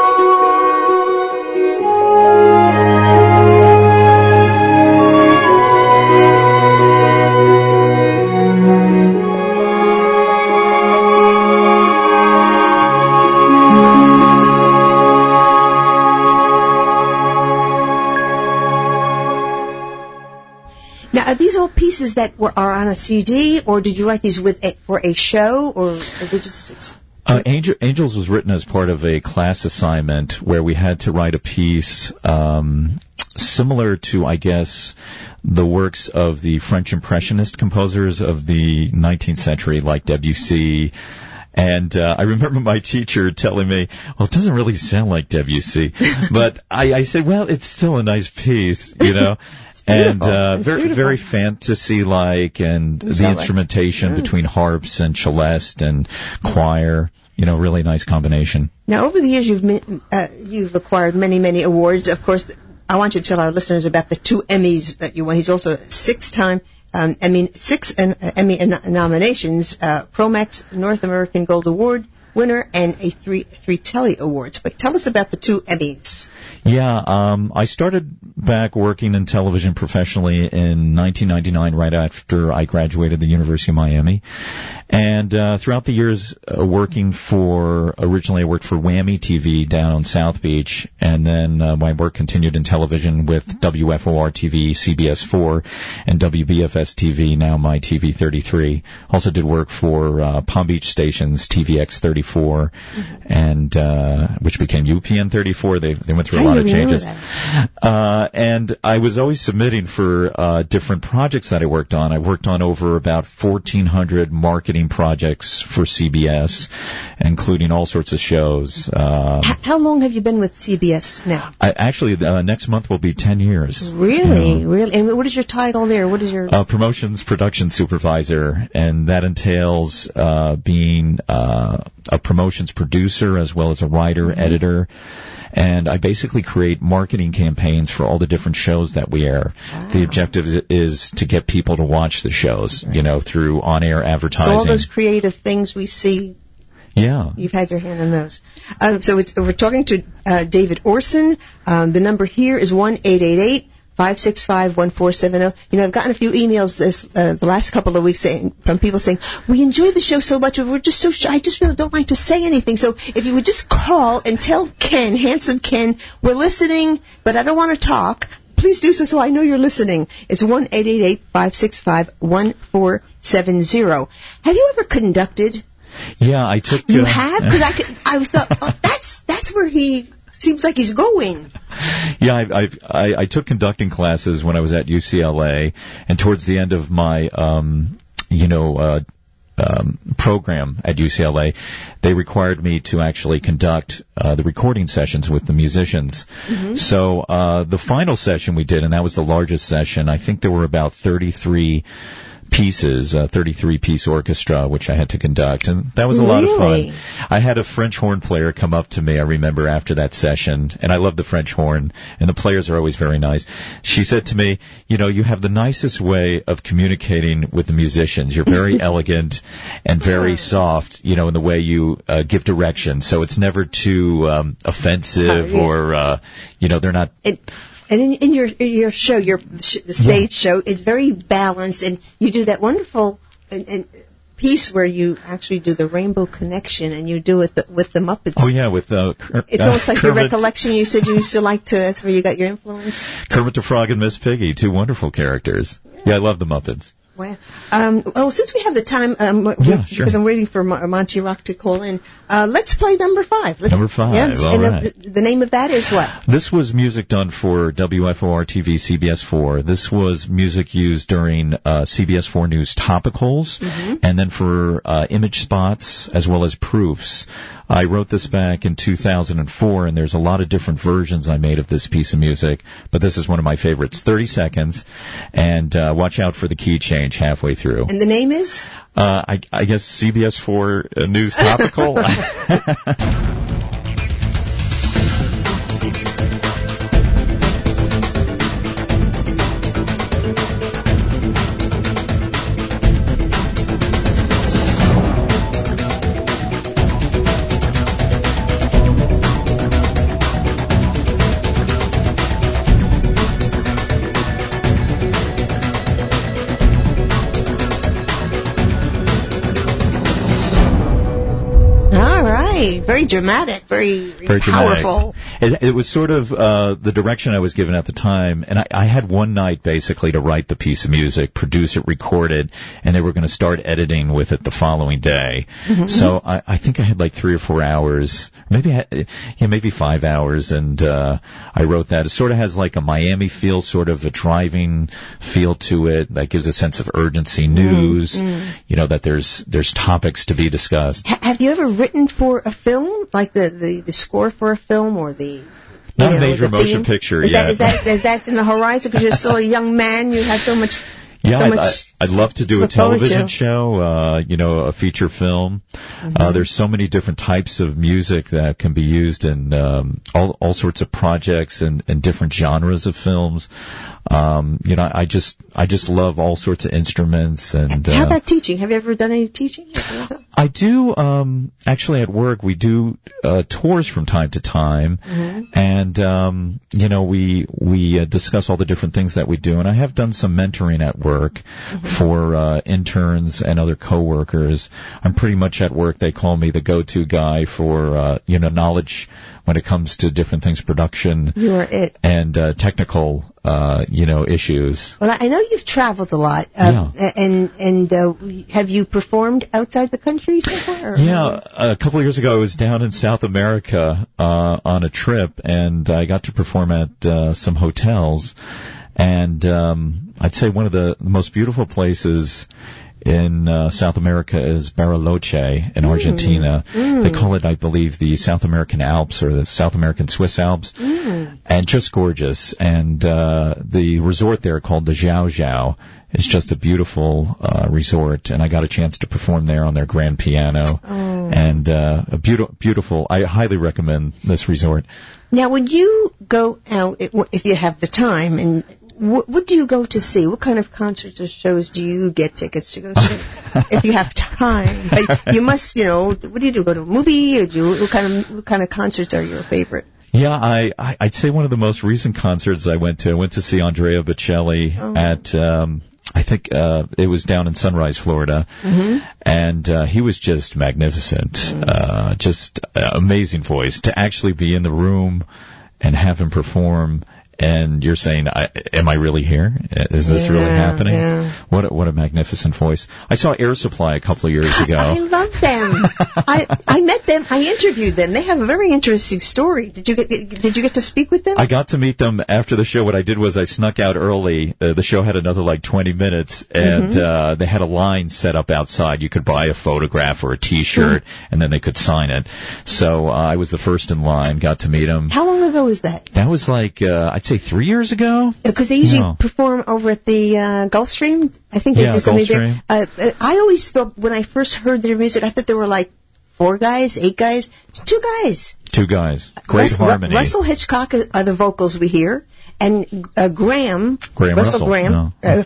Angels
are these all pieces that were are on a C D, or did you write these with a, for a show, or are they just?
Uh, Angel, Angels was written as part of a class assignment where we had to write a piece um, similar to, I guess, the works of the French Impressionist composers of the nineteenth century, like Debussy. And uh, I remember my teacher telling me, well, it doesn't really sound like Debussy. But I, I said, well, it's still a nice piece, you know. And uh, very, very fantasy-like, and the instrumentation between harps and celeste and choir, you know, really nice combination.
Now, over the years, you've uh, you've acquired many, many awards. Of course, I want you to tell our listeners about the two Emmys that you won. He's also a six-time um, Emmy, six uh, Emmy nominations, uh, Promax North American Gold Award winner, and a three three Telly Awards. But tell us about the two Emmys.
Yeah, um, I started back working in television professionally in nineteen ninety-nine, right after I graduated the University of Miami. And uh, throughout the years uh, working for, originally I worked for Whammy T V down on South Beach, and then uh, my work continued in television with W F O R T V, C B S four, and W B F S T V, now My T V thirty-three. Also did work for uh, Palm Beach stations, T V X thirty-four, mm-hmm. and uh, which became U P N thirty-four. They, they went through a lot of changes. Uh, and I was always submitting for uh, different projects that I worked on. I worked on over about fourteen hundred marketing projects for C B S, including all sorts of shows. Um,
how, how long have you been with C B S now?
I, actually, uh, next month will be ten years.
Really?
Uh,
really? And what is your title there? What is your...
Uh, promotions production supervisor, and that entails uh, being uh, a promotions producer as well as a writer, mm-hmm. editor. And I basically create marketing campaigns for all the different shows that we air. Wow. The objective is to get people to watch the shows, right. you know, through on-air advertising.
So all those creative things we see,
yeah,
you've had your hand in those. Um, so it's, we're talking to uh, David Orson. Um, the number here is one eight eight eight, five six five, one four seven zero. You know, I've gotten a few emails this uh, the last couple of weeks saying, from people saying, we enjoy the show so much, but we're just so shy. I just really don't like to say anything. So if you would just call and tell Ken, handsome Ken, we're listening, but I don't want to talk, please do so so I know you're listening. It's one eight eight eight, five six five, one four seven zero. Have you ever conducted?
Yeah, I took...
You
uh,
have? Because I, could, I was thought, oh, that's, that's where he... seems like he's going.
Yeah, I've, I've, I, I took conducting classes when I was at U C L A, and towards the end of my, um, you know, uh, um, program at U C L A, they required me to actually conduct uh, the recording sessions with the musicians. Mm-hmm. So uh, the final session we did, and that was the largest session, I think there were about thirty-three pieces, a thirty-three piece orchestra, which I had to conduct, and that was a
really?
lot of fun. I had a French horn player come up to me, I remember, after that session, and I love the French horn, and the players are always very nice. She said to me, you know, you have the nicest way of communicating with the musicians. You're very elegant and very soft, you know, in the way you uh, give direction, so it's never too um, offensive oh, yeah. or, uh, you know, they're not...
It- And in, in your in your show, your sh- the stage yeah. show, it's very balanced, and you do that wonderful and, and piece where you actually do the Rainbow Connection, and you do it the, with the Muppets.
Oh yeah, with uh, Ker-
it's almost like
Kermit.
Your recollection. You said you used to like to. That's where you got your influence.
Kermit the Frog and Miss Piggy, two wonderful characters. Yeah, yeah I love the Muppets.
Wow. Um, well, since we have the time, um,
yeah,
we,
sure.
because I'm waiting for Mo- Monty Rock to call in, uh, let's play number five. Let's,
number five,
yeah,
all
and
right.
the, the name of that is what?
This was music done for W F O R T V, C B S four. This was music used during uh, C B S four News topicals, mm-hmm. and then for uh, image spots as well as proofs. I wrote this back in two thousand four, and there's a lot of different versions I made of this piece of music, but this is one of my favorites. thirty seconds, and uh, watch out for the key change halfway through.
And the name is?
Uh, I, I guess C B S four uh, News Topical.
very dramatic, very,
very
powerful.
Dramatic. It, it was sort of uh, the direction I was given at the time, and I, I had one night basically to write the piece of music, produce it, record it, and they were going to start editing with it the following day. Mm-hmm. So I, I think I had like three or four hours, maybe I, yeah, maybe five hours, and uh, I wrote that. It sort of has like a Miami feel, sort of a driving feel to it that gives a sense of urgency, news, mm-hmm. you know, that there's there's topics to be discussed.
H- have you ever written for a film, like the, the, the score for a film or the...
Not
know,
a major motion
theme?
picture
is
yet.
That, is, that, is that in the horizon? Because you're still a young man, you have so much...
Yeah,
so
I'd,
much
I'd love to do a television show, uh, you know, a feature film. Mm-hmm. Uh, there's so many different types of music that can be used in um, all all sorts of projects and, and different genres of films. Um, you know, I just I just love all sorts of instruments. And
how
uh,
about teaching? Have you ever done any teaching?
I do. Um, actually, at work we do uh, tours from time to time, mm-hmm. and um, you know, we we uh, discuss all the different things that we do. And I have done some mentoring at work. Work mm-hmm. for uh, interns and other coworkers. I'm pretty much at work. They call me the go-to guy for uh, you know knowledge when it comes to different things, production.
You are it.
And uh, technical uh, you know issues.
Well, I know you've traveled a lot. Uh, yeah. And and uh, have you performed outside the country so far?
Yeah, a couple of years ago I was down in South America uh, on a trip, and I got to perform at uh, some hotels. And um, I'd say one of the most beautiful places in uh, South America is Bariloche in mm. Argentina. Mm. They call it, I believe, the South American Alps or the South American Swiss Alps. Mm. And just gorgeous. And uh, the resort there called the Xiao Xiao is just a beautiful uh, resort. And I got a chance to perform there on their grand piano. Oh. And uh, a beautiful, beautiful, I highly recommend this resort.
Now, when you go out, if you have the time, and what, what do you go to see? What kind of concerts or shows do you get tickets to go see? If you have time, but you must, you know, what do you do? Go to a movie, or do you, what kind of what kind of concerts are your favorite?
Yeah, I, I I'd say one of the most recent concerts I went to. I went to see Andrea Bocelli oh. at. Um, I think uh it was down in Sunrise, Florida, mm-hmm. and uh he was just magnificent, mm-hmm. uh just uh, amazing voice. To actually be in the room and have him perform, and you're saying, I, am I really here? Is this
yeah,
really happening?
Yeah.
What a, what a magnificent voice. I saw Air Supply a couple of years ago.
I love them. I I met them. I interviewed them. They have a very interesting story. Did you get Did you get to speak with them?
I got to meet them after the show. What I did was I snuck out early. Uh, the show had another like twenty minutes, and mm-hmm. uh they had a line set up outside. You could buy a photograph or a T-shirt, mm-hmm. and then they could sign it. So uh, I was the first in line. Got to meet them.
How long ago was that?
That was like uh, I'd say three years ago.
Because they usually no. perform over at the uh, Gulfstream. I think they
yeah,
do something
Gulfstream.
there. Uh, I always thought when I first heard their music, I thought there were like four guys, eight guys, two guys.
Two guys. Great
Rus-
harmony.
Russell Hitchcock are the vocals we hear, and uh, Graham,
Graham
Russell,
Russell
Graham,
no.
uh,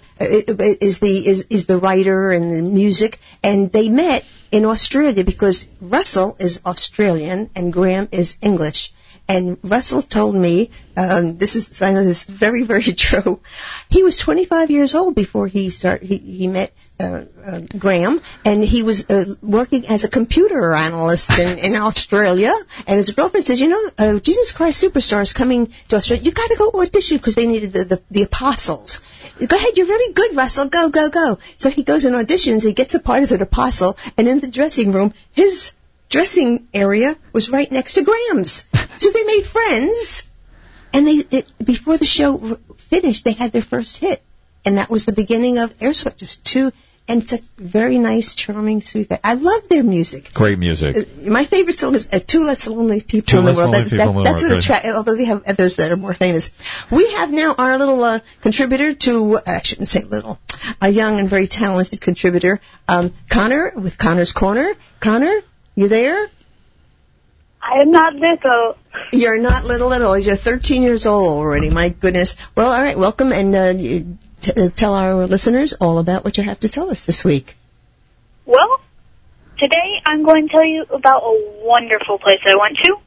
is the is is the writer and the music, and they met in Australia because Russell is Australian and Graham is English. And Russell told me, um, this is, I know this is very, very true. He was twenty-five years old before he start, he, he met, uh, uh, Graham, and he was, uh, working as a computer analyst in, in Australia. And his girlfriend says, you know, uh, Jesus Christ Superstar is coming to Australia. You gotta go audition because they needed the, the, the apostles. Go ahead, you're very good, Russell. Go, go, go. So he goes and auditions. He gets a part as an apostle, and in the dressing room, his dressing area was right next to Graham's. So they made friends, and they it, before the show finished, they had their first hit, and that was the beginning of Air Supply. Just two, and it's a very nice, charming, sweet guy. I love their music.
Great music.
Uh, my favorite song is uh, Two Less Lonely People
Two
in the
Less
World.
Lonely
That,
People
that,
in the
that's
World.
what attract, although they have others that are more famous. We have now our little uh, contributor to, uh, I shouldn't say little, a young and very talented contributor, um, Connor, with Connor's Corner. Connor, you there?
I am not little.
You're not little at all. You're thirteen years old already. My goodness. Well, all right. Welcome, and uh, you t- tell our listeners all about what you have to tell us this week.
Well, today I'm going to tell you about a wonderful place I went to,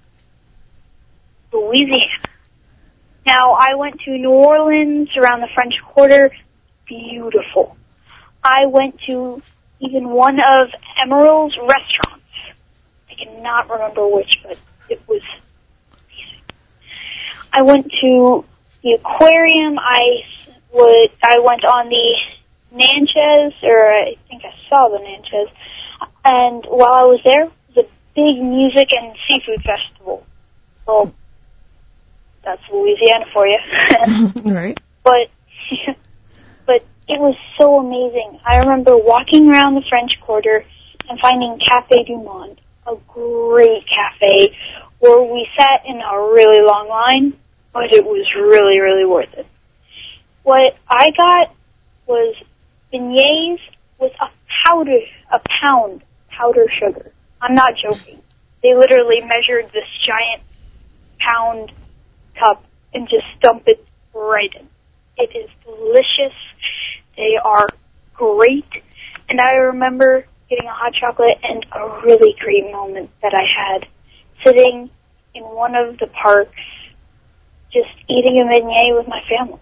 Louisiana. Now, I went to New Orleans around the French Quarter. Beautiful. I went to even one of Emeril's restaurants. I cannot remember which, but it was amazing. I went to the aquarium. I would. I went on the Natchez, or I think I saw the Natchez. And while I was there, it was a big music and seafood festival. Well, that's Louisiana for you.
Right.
But, but it was so amazing. I remember walking around the French Quarter and finding Café du Monde, a great cafe, where we sat in a really long line, but it was really, really worth it. What I got was beignets with a powder, a pound powder sugar. I'm not joking. They literally measured this giant pound cup and just dump it right in. It is delicious. They are great. And I remember getting a hot chocolate and a really great moment that I had sitting in one of the parks just eating a beignet with my family.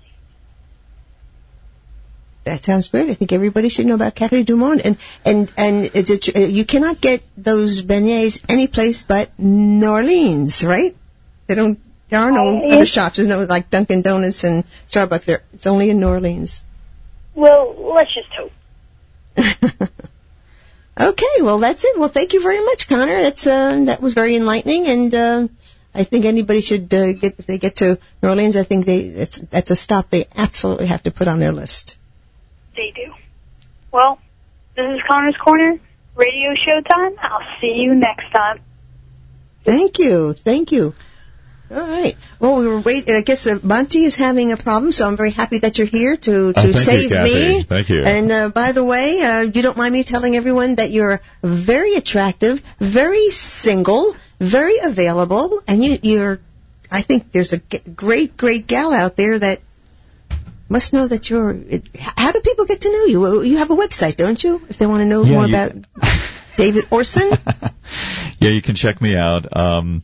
That sounds great. I think everybody should know about Café du Monde. And, and, and it's a, you cannot get those beignets any place but New Orleans, right? They don't, there are no
Oh,
other shops. There's no like Dunkin' Donuts and Starbucks there. It's only in New Orleans.
Well, let's just hope.
Okay, well that's it. Well, thank you very much, Connor. That's, uh, that was very enlightening, and, uh, I think anybody should, uh, get, if they get to New Orleans, I think they, it's, that's a stop they absolutely have to put on their list.
They do. Well, this is Connor's Corner, Radio Showtime. I'll see you next time.
Thank you. Thank you. All right. Well, we were waiting. I guess uh, Monty is having a problem, so I'm very happy that you're here to, to
Oh, thank
save
you, Kathy.
me.
Thank you.
And uh, by the way, uh, you don't mind me telling everyone that you're very attractive, very single, very available, and you, you're, I think there's a g- great, great gal out there that must know that you're, it, how do people get to know you? You have a website, don't you? If they want to know
Yeah,
more
you-
about David Orson.
Yeah, you can check me out. Um,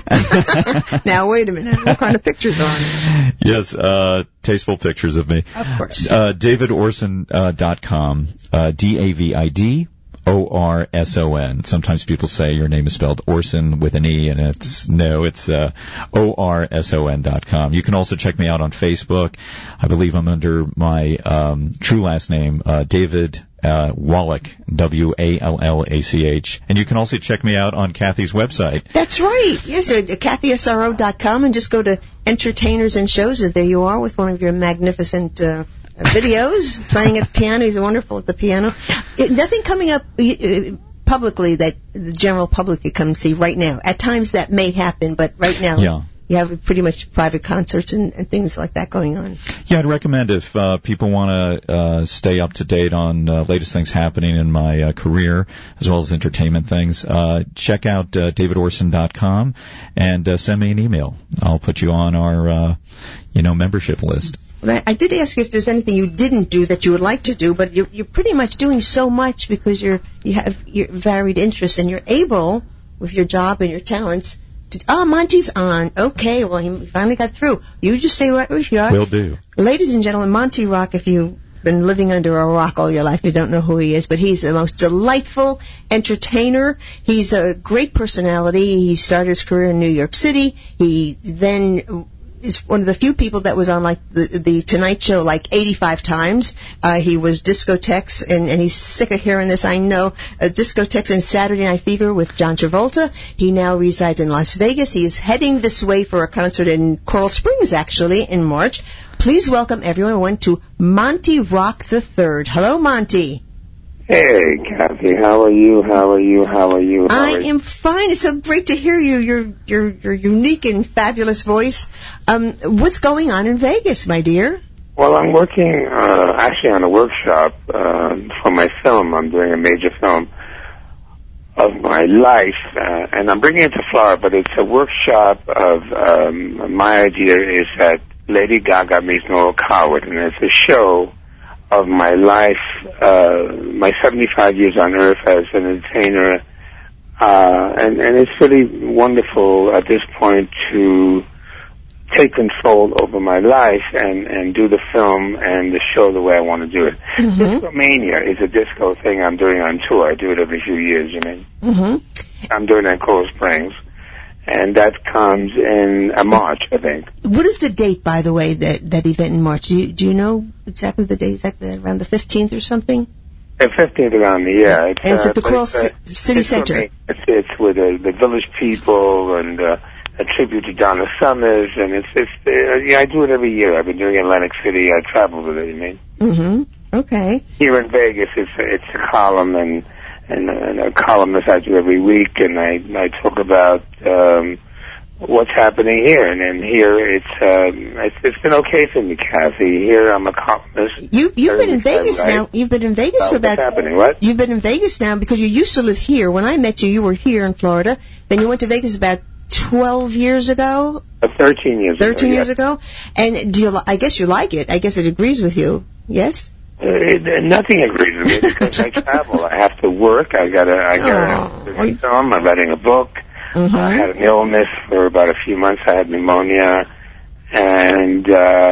Now, wait a minute. What kind of pictures are on it?
yes, uh, tasteful pictures of me.
Of course.
Uh, david orson dot com, uh, D A V I D O R S O N. Sometimes people say your name is spelled Orson with an E, and it's, no, it's, uh, O R S O N dot com. You can also check me out on Facebook. I believe I'm under my, um, true last name, uh, David, uh, Wallach, W A L L A C H. And you can also check me out on Kathy's website.
That's right. Yes, uh, Kathy S R O dot com, and just go to Entertainers and Shows, and there you are with one of your magnificent uh, videos, playing at the piano. He's wonderful at the piano. It, nothing coming up uh, publicly that the general public could come see right now. At times that may happen, but right now
Yeah.
you have pretty much private concerts and, and things like that going on.
Yeah, I'd recommend if uh, people want to uh, stay up to date on uh, latest things happening in my uh, career, as well as entertainment things, uh, check out uh, david orson dot com and uh, send me an email. I'll put you on our, uh, you know, membership list.
But I, I did ask you if there's anything you didn't do that you would like to do, but you're, you're pretty much doing so much because you're you have your varied interests, and you're able, with your job and your talents, to, oh, Monty's on. Okay, well, he finally got through. You just stay right where you are.
Will do.
Ladies and gentlemen, Monty Rock, if you've been living under a rock all your life, you don't know who he is, but he's the most delightful entertainer. He's a great personality. He started his career in New York City. He then is one of the few people that was on like the, the Tonight Show like eighty-five times. Uh, he was Discotheques, and, and he's sick of hearing this, I know, uh, Discotheques and Saturday Night Fever with John Travolta. He now resides in Las Vegas. He is heading this way for a concert in Coral Springs, actually, in March. Please welcome everyone to Monty Rock the Third. Hello, Monty.
Hey, Kathy, how are you? How are you? How are you? How
I
are you?
am fine. It's so great to hear you. Your your your unique and fabulous voice. Um, what's going on in Vegas, my dear?
Well, I'm working uh, actually on a workshop uh, for my film. I'm doing a major film of my life, uh, and I'm bringing it to Florida. But it's a workshop of um, my idea is that Lady Gaga meets Noel Coward, and it's a show of my life, uh, my seventy-five years on Earth as an entertainer, uh, and, and it's really wonderful at this point to take control over my life and, and do the film and the show the way I want to do it.
Mm-hmm.
Discomania is a disco thing I'm doing on tour. I do it every few years, you mean.
Mm-hmm.
I'm doing that in Coral Springs. And that comes in uh, March, I think.
What is the date, by the way, that, that event in March? Do you, do you know exactly the date? Exactly around the fifteenth or something?
The fifteenth around the year. It's,
and it's
uh,
at the Coral
it's, uh,
City
it's
Center.
It's, it's with uh, the village people and uh, a tribute to Donna Summers. And it's, it's uh, yeah, I do it every year. I've been doing it in Atlantic City. I travel with it, you mean?
Mm-hmm. Okay.
Here in Vegas, it's, it's a column and, and, and a columnist I do every week. And I, I talk about... Um, what's happening here, and then here it's um, it's, it's been okay for me, Kathy. Here I'm a columnist.
You you've been in Vegas
right?
now. You've been in Vegas
oh,
for about.
What's happening? What?
You've been in Vegas now because you used to live here. When I met you, you were here in Florida. Then you went to Vegas about twelve years ago.
Uh, Thirteen years.
Thirteen
ago,
years
yes.
ago. And do you? Li- I guess you like it. I guess it agrees with you. Yes.
Uh, it, nothing agrees with me because I travel. I have to work. I gotta. I gotta.
Oh.
do film. I'm writing a book.
Mm-hmm.
I had an illness for about a few months. I had pneumonia, and uh,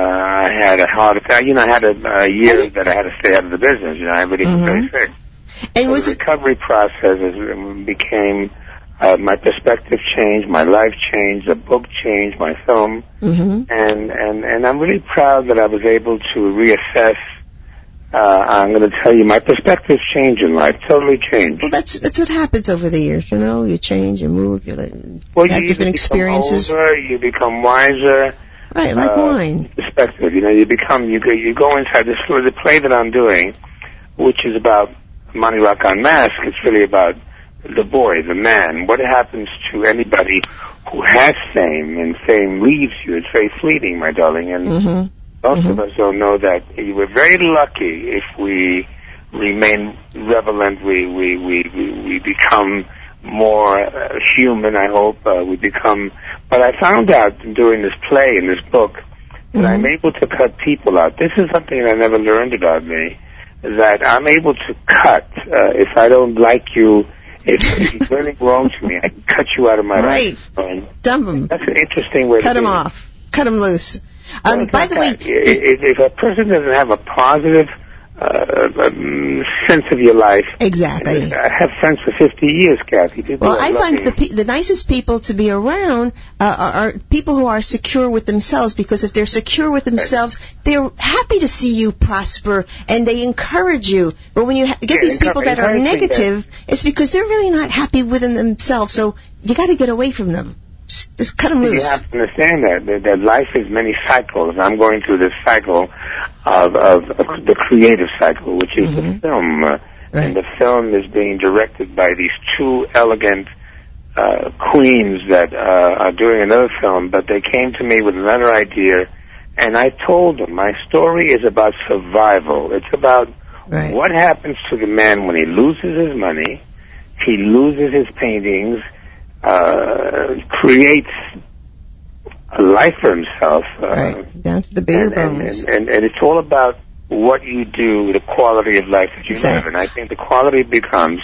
I had a heart attack. You know, I had a, a year that I had to stay out of the business. You know, I really was
Mm-hmm.
very sick.
And
so
was
the
it?
recovery process is, became uh, my perspective changed, my life changed, the book changed, my film,
Mm-hmm.
and and and I'm really proud that I was able to reassess. Uh, I'm going to tell you, my perspective changed in life, totally changed.
Well, that's that's what happens over the years. You know, you change, you move, you, you
well,
have
you
different
become
experiences.
Older, you become wiser.
Right, like
uh,
wine.
Perspective, you know, you become, you go, you go inside this, the play that I'm doing, which is about Monty Rock Unmasked. It's really about the boy, the man. What happens to anybody who has fame, and fame leaves you? It's very fleeting, my darling, and
Mm-hmm.
most
Mm-hmm.
of us don't know that. We're very lucky if we remain relevant. We we we we, we become more uh, human. I hope uh, we become. But I found out during this play in this book that
Mm-hmm.
I'm able to cut people out. This is something I never learned about me. That I'm able to cut uh, if I don't like you. If, if you're really wrong to me, I can cut you out of my
Right.
life.
Dump them.
That's an interesting way
Cut
to
them
do it.
off. Cut them loose. Um,
Well,
by the way,
if, if, if a person doesn't have a positive uh, um, sense of your life,
exactly.
I have friends for fifty years, Kathy. People
Well,
are
I find
lucky.
the pe- the nicest people to be around uh, are, are people who are secure with themselves, because if they're secure with themselves, they're happy to see you prosper and they encourage you. But when you ha- get
Yeah,
these
encour-
people that are
encouraging,
negative, it's because they're really not happy within themselves. So you got to get away from them. Just, just cut them
You
loose.
have to understand that, that that life is many cycles. I'm going through this cycle of, of, of the creative cycle, which is
Mm-hmm.
the film. Uh,
Right.
And the film is being directed by these two elegant uh, queens that uh, are doing another film, but they came to me with another idea, and I told them my story is about survival. It's about
Right.
what happens to the man when he loses his money, he loses his paintings, uh, creates a life for himself. Uh,
Right. Down to the bare
and, and,
bones.
and, and, and it's all about what you do, the quality of life that you
Exactly.
live. And I think the quality becomes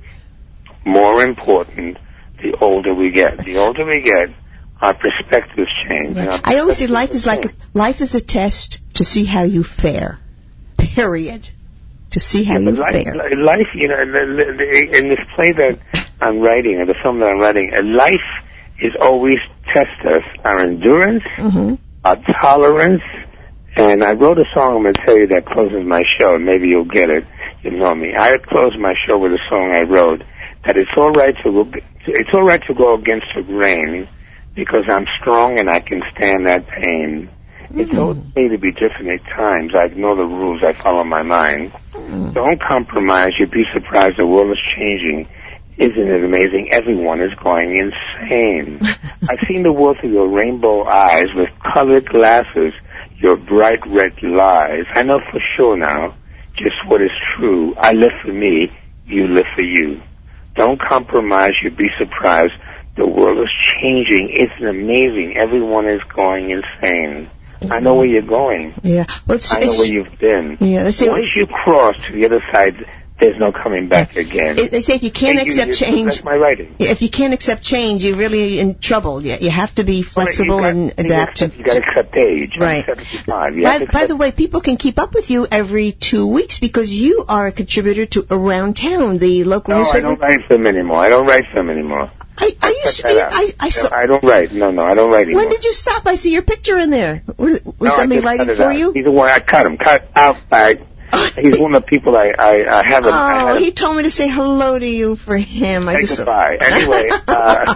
more important the older we get. The older we get, our perspectives change. and our
I always say
perspectives
life is like
change.
a, life is a test to see how you fare. Period. To see how
Yeah,
you
but life,
fare.
li- life, you know, in, the- in this play that I'm writing, or the film that I'm writing, uh, life is always test us, our endurance,
Mm-hmm.
our tolerance, and I wrote a song I'm going to tell you that closes my show, and maybe you'll get it. You know me. I close my show with a song I wrote that it's all right to go, it's all right to go against the grain because I'm strong and I can stand that pain.
Mm-hmm.
It's okay to be different at times. I ignore the rules. I follow my mind.
Mm-hmm.
Don't compromise. You'd be surprised. The world is changing. Isn't it amazing? Everyone is going insane. I've seen the world through your rainbow eyes with colored glasses, your bright red lies. I know for sure now just what is true. I live for me. You live for you. Don't compromise. You'd be surprised. The world is changing. It's amazing. Everyone is going insane. I know where you're going.
Yeah. Well, it's,
I know
it's,
where you've been.
yeah, that's it.
Once you cross to the other side, there's no coming back again.
They say if you can't
Hey, you-
accept
you-
change,
That's my writing.
if you can't accept change, you're really in trouble. You, you have to be flexible
You got-
and
you
adapt.
accept- You got to accept age. I'm
Right.
seventy-five. You
By,
have to
by
accept-
the way, people can keep up with you every two weeks because you are a contributor to Around Town, the local
No, I
newspaper.
don't write film anymore. I don't write film anymore.
Are, are you?
Cut that out.
I, I saw.
I don't write. No, no, I don't write anymore.
When did you stop? I see your picture in there. Was, was
No, I
somebody
just
writing
cut it
for
out.
you?
He's the one I cut him. Cut out by. He's one of the people I I, I haven't. I
Oh,
haven't
he told me to say hello to you for him. I
say
just
goodbye. Anyway, uh,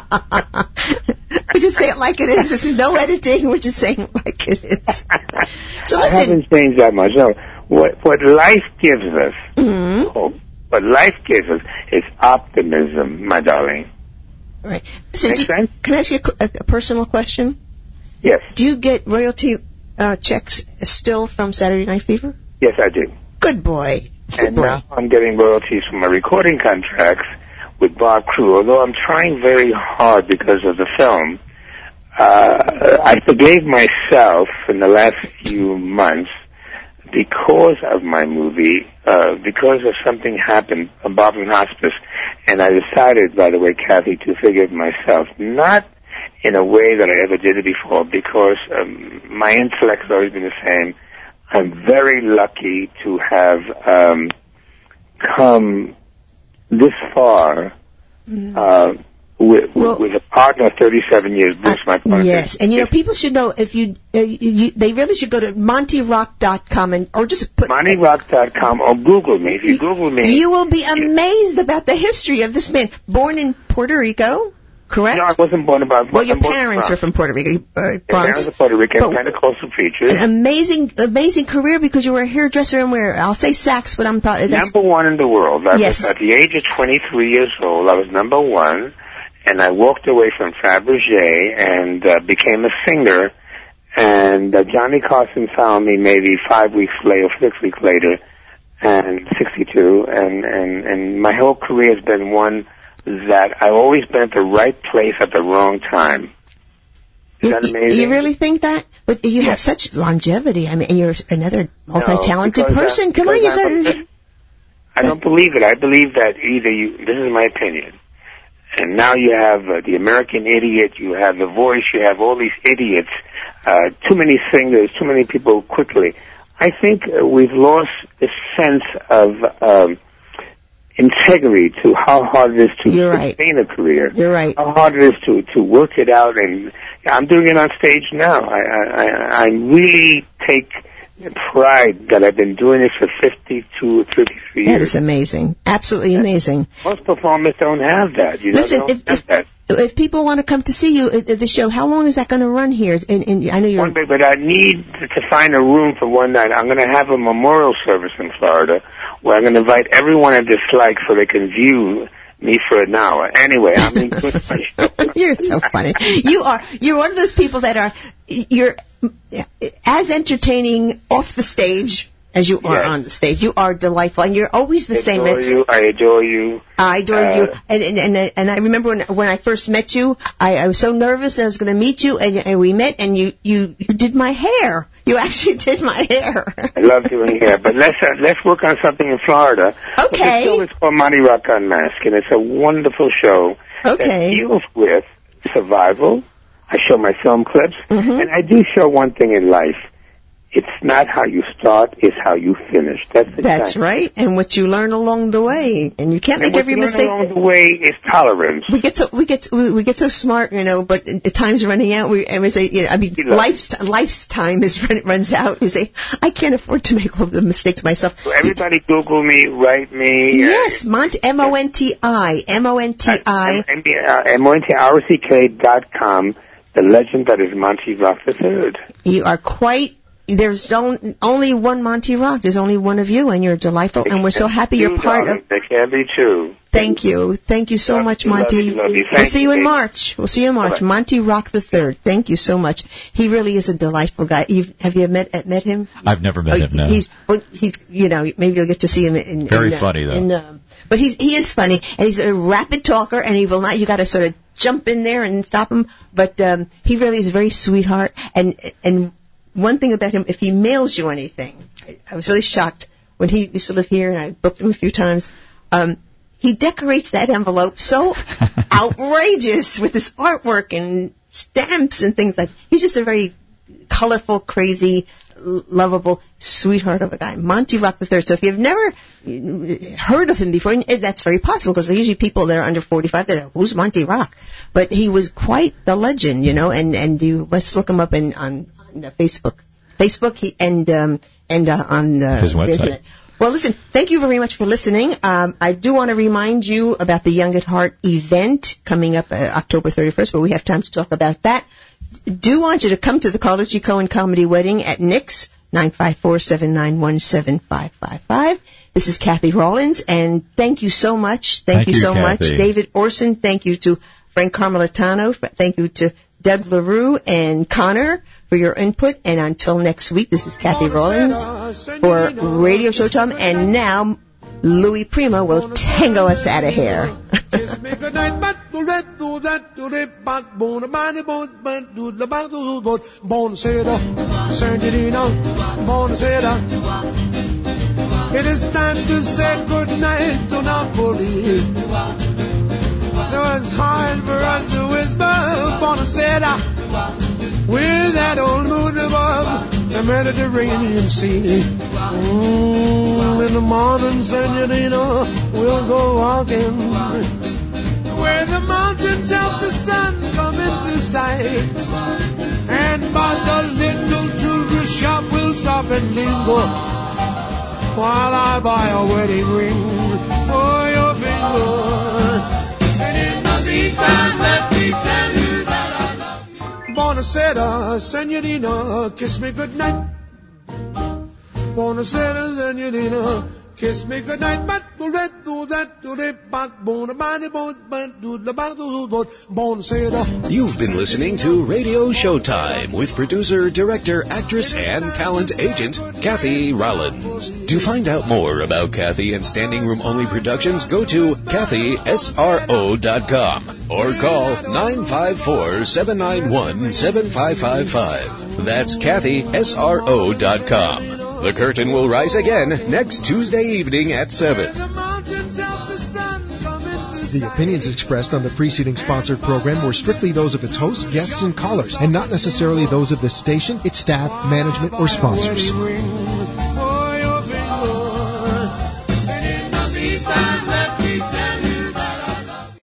we just say it like it is. This is no editing. We're just saying it like it is. So
I
listen.
haven't changed that much. No, what what life gives us,
Mhm.
hope. What life gives us is optimism, my darling.
Right. Listen,
Make
do-
sense?
can I ask you a, a personal question?
Yes,
Do you get royalty uh, checks still from Saturday Night Fever?
yes, I do.
Good boy. Good
And
boy.
now I'm getting royalties from my recording contracts with Bob Crew. Although I'm trying very hard because of the film, uh, I forgave myself in the last few months because of my movie, uh, because of something happened, a Bob in hospice, and I decided, by the way, Kathy, to forgive myself, not in a way that I ever did it before, because um, my intellect has always been the same. I'm very lucky to have um, come this far uh, with,
Well-
with a partner of thirty-seven years, Bruce, my partner.
Yes, and you know, people should know if you, uh, you, you they really should go to monty rock dot com and or just put
monty rock dot com or Google me. If you Google me,
You will be amazed about the history of this man. Born in Puerto Rico, correct?
no, I wasn't born about.
Well, your
I'm born
parents
from
are from Puerto Rico, uh,
My
Bronx.
parents are Puerto Rican,
But-
Pentecostal preachers.
An amazing, amazing career because you were a hairdresser and where I'll say Saks, but I'm probably that's,
Number one in the world. I
Yes.
was at the age of twenty-three years old. I was number one, and I walked away from Fabergé and uh, became a singer. And uh, Johnny Carson found me maybe five weeks later, six weeks later, and sixty-two. And and and my whole career has been one that I've always been at the right place at the wrong time. Is that
you,
amazing?
you really think that? But you have such longevity. I mean, and you're another multi-talented
because, uh,
person. Come on,
because
you're
I'm
so,
a- I don't believe it. I believe that either you, this is my opinion, and now you have uh, the American idiot, you have The Voice, you have all these idiots, uh, too many singers, too many people quickly. I think uh, we've lost a sense of um, integrity to how hard it is to
You're right.
sustain a career.
You're right.
How hard it is to, to work it out, and I'm doing it on stage now. I, I, I, I really take pride that I've been doing this for fifty-two, fifty-three
that
years.
is amazing. Absolutely amazing.
Most performers don't have that. You know,
Listen,
they don't
if,
have
if,
that.
if people want to come to see you at, at the show, how long is that going to run here? And, and I know you're.
One day, but I need to find a room for one night. I'm going to have a memorial service in Florida where I'm going to invite everyone I dislike so they can view me for an hour. Anyway, I'm in good my show.
You're so funny. You are. You're one of those people that are. You're as entertaining off the stage as you are
Yes.
on the stage. You are delightful, and you're always the
I
same.
adore you. I adore you.
I adore
Uh,
you, and, and and and I remember when when I first met you, I, I was so nervous that I was going to meet you, and, and we met, and you, you you did my hair. You actually did my hair.
I love doing hair, but let's uh, let's work on something in Florida.
Okay.
The show is called Monty Rock Unmasked, and it's a wonderful show that
Okay.
deals with survival. I show my film clips,
Mhm.
and I do show one thing in life. It's not how you start, it's how you finish. That's the
That's
thing.
right, and what you learn along the way, and you can't
And
make
what
every
you learn
mistake.
along the way is tolerance.
We get so we get we, we get so smart, you know. But the time's running out. We and we say, you know, I mean,
You love
life's life's time is run, runs out. We say, I can't afford to make all the mistakes myself.
So everybody Google me, write me.
Yes, Mont M O N T I M O N T I.
M O N T R O C K dot com. The legend that is Monty Rock the Third.
You are quite. There's don't, only one Monty Rock. There's only one of you, and you're delightful. And we're so happy you're
Two,
part
darling.
of.
There can be two.
Thank you, thank you so
Love
much,
you, love
Monty.
you, love you.
We'll
Thank
see
you,
you in
baby.
March. We'll see you in March.
Bye-bye.
Monty Rock the Third. Thank you so much. He really is a delightful guy. You've, have you met met him?
I've never met
Oh,
him, no.
He's well, he's you know maybe you'll get to see him in
Very
in, uh,
funny, though.
In, um, but he's he is funny, and he's a rapid talker, and he will not. You got to sort of jump in there and stop him. But um, he really is a very sweetheart. And and one thing about him, if he mails you anything, I was really shocked when he used to live here, and I booked him a few times, um, he decorates that envelope so outrageous with his artwork and stamps and things like that. He's just a very colorful, crazy, lovable sweetheart of a guy, Monty Rock the Third. So if you've never heard of him before, that's very possible because usually people that are under forty-five, they're like, who's Monty Rock? But he was quite the legend, you know, and, and you must look him up in, on, on Facebook. Facebook he, and um, and uh, on the,
his website.
The internet. Well, listen, thank you very much for listening. Um, I do want to remind you about the Young at Heart event coming up uh, October thirty-first, but we have time to talk about that. Do want you to come to the Carla G. Cohen Comedy Wedding at Nick's, nine five four, seven nine one, seven five five five. This is Kathy Rollins, and thank you so much. Thank,
thank
you,
you
so
Kathy.
much. David Orson, thank you to Frank Carmelitano. Thank you to Deb LaRue and Connor for your input. And until next week, this is Kathy Rollins for Radio Showtime. And now, Louis Prima will tango us out of here.
It is time to say good night to Napoli. It was hard for us to whisper Buonasera with that old moon above the Mediterranean Sea. Mm, in the morning, Senorita, we'll go walking where the mountains of the sun come into sight. And by the little jewelry shop, we'll stop and linger while I buy a wedding ring for your finger. And in the meantime, let me tell you that I love you. Buonasera, Senorita, kiss me goodnight. Buonasera, Senorita, kiss me goodnight.
You've been listening to Radio Showtime with producer, director, actress, and talent agent Kathy Rollins. To find out more about Kathy and Standing Room Only Productions, go to Kathy S R O dot com or call nine five four, seven nine one, seven five five five. That's Kathy S R O dot com. The curtain will rise again next Tuesday evening at seven.
The opinions expressed on the preceding sponsored program were strictly those of its hosts, guests, and callers, and not necessarily those of the station, its staff, management, or sponsors.